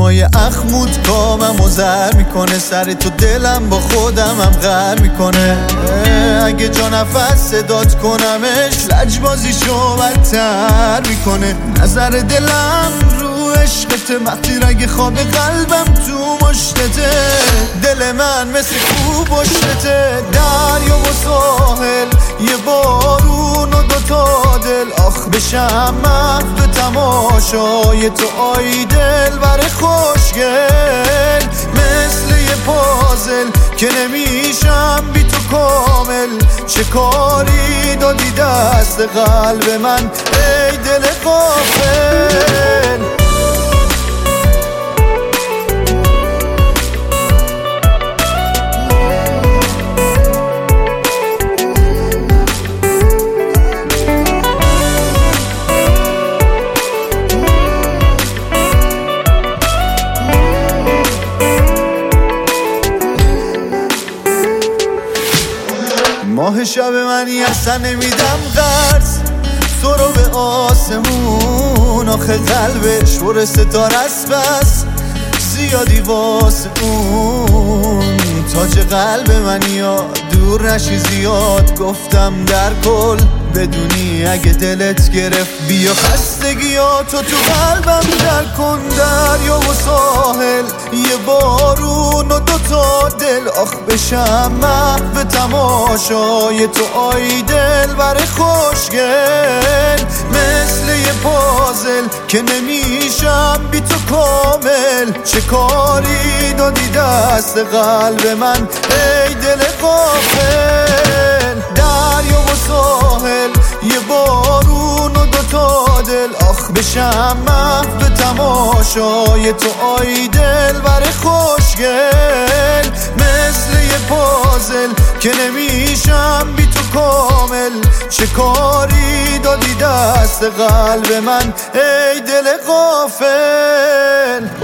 چشمای اخمود کامم و زر میکنه، سر تو دلم با خودمم غر میکنه. اگه جا نفس صدات کنمش لجبازیشو بدتر میکنه. نظر دلم رو عشقت وقتی رگ خواب قلبم تو مشتته. دل من مثل کوه پشتته، دریا و ساحل یه بارون و دوتا دل. آخ بشم محو تماشای تو آی دل بر خوشگل. مثل یه پازل که نمیشم بی تو کامل. چه کاری دادی دست قلب من ای دل غافل. ماه شب منی اصلا نمیدم قرض تو رو به آسمون. آخه قلبش پر ستاره است بس زیادی واسه اون. تاج قلب منی یا دور نشی زیاد. گفتم در کل بدونی اگه دلت گرفت بیا خستگیاتو تو قلبم جل کن. دریا و ساحل یه بارون و دوتا دل. آخ بشم محو تماشای تو آی دل بر خوشگل. مثل یه پازل که نمیشم بی تو کامل. چه کاری دادی دست قلب من ای دل غافل. دریا و ساحل یه بارون و دوتا دل. آخ بشم محو تماشای تو آی دل بر خوشگل. مثل یه پازل که نمیشم بی تو کامل. چه کاری دادی دست قلب من ای دل غافل.